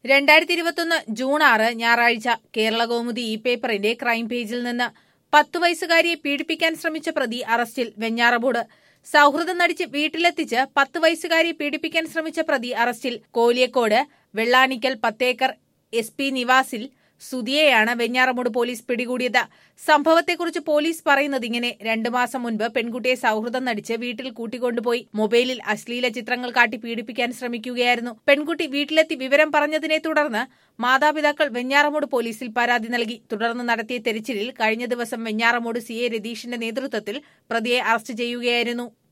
2021 June 6 ഞായറാഴ്ച കേരളകൗമുദി പേപ്പറിന്റെ crime പേജിൽ നിന്ന് 10 വയസ്സുകാരിയെ പീഡിപ്പിക്കാൻ ശ്രമിച്ച പ്രതി അറസ്റ്റിൽ വെഞ്ഞാറമൂട്. സൗഹൃദം നടിച്ച് വീട്ടിലെത്തിച്ച് 10 വയസ്സുകാരിയെ പീഡിപ്പിക്കാൻ ശ്രമിച്ച പ്രതി അറസ്റ്റിൽ. കോലിയക്കോട് വെള്ളാനിക്കൽ 10 ഏക്കർ SP നിവാസിൽ സുധിയെയാണ് വെഞ്ഞാറമൂട് പോലീസ് പിടികൂടിയത്. സംഭവത്തെക്കുറിച്ച് പോലീസ് പറയുന്നത് ഇങ്ങനെ: 2 മാസം മുൻപ് പെൺകുട്ടിയെ സൗഹൃദം നടിച്ച് വീട്ടിൽ കൂട്ടിക്കൊണ്ടുപോയി മൊബൈലിൽ അശ്ലീല ചിത്രങ്ങൾ കാട്ടി പീഡിപ്പിക്കാൻ ശ്രമിക്കുകയായിരുന്നു. പെൺകുട്ടി വീട്ടിലെത്തി വിവരം പറഞ്ഞതിനെ തുടർന്ന് മാതാപിതാക്കൾ വെഞ്ഞാറമൂട് പോലീസിൽ പരാതി നൽകി. തുടർന്ന് നടത്തിയ തെരച്ചിലിൽ കഴിഞ്ഞ ദിവസം വെഞ്ഞാറമൂട് CA രതീഷിന്റെ നേതൃത്വത്തിൽ പ്രതിയെ അറസ്റ്റ് ചെയ്യുകയായിരുന്നു.